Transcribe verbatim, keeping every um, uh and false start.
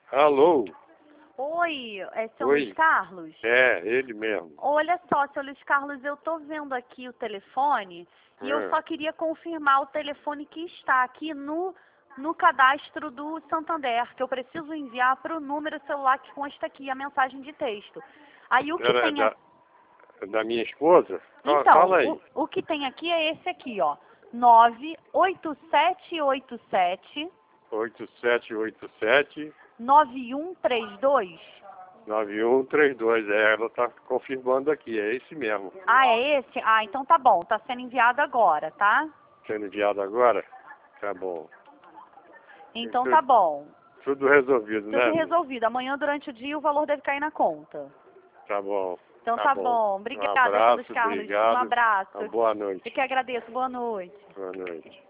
Alô? Oi, é seu Oi. Luiz Carlos? É, ele mesmo. Olha só, seu Luiz Carlos, eu tô vendo aqui o telefone e eu É. só queria confirmar o telefone que está aqui no, no cadastro do Santander, que eu preciso enviar para o número celular que consta aqui a mensagem de texto. Aí o que Era tem da, aqui... da minha esposa? Fa- Então, Fala aí. o, o que tem aqui é esse aqui, ó. nove oito sete oito sete oito sete oito sete, nove um três dois. nove um três dois. É, ela está confirmando aqui. É esse mesmo. Ah, é esse? Ah, então tá bom. Tá sendo enviado agora, tá? Sendo enviado agora? Tá bom. Então Tudo, tá bom. tudo resolvido, Tudo né? resolvido. Amanhã, durante o dia, o valor deve cair na conta. Tá bom. Então Tá tá bom. bom. Um Obrigada, seu Luiz abraço, Carlos. Um obrigado. abraço. Uma boa noite. Eu que agradeço. Boa noite. Boa noite.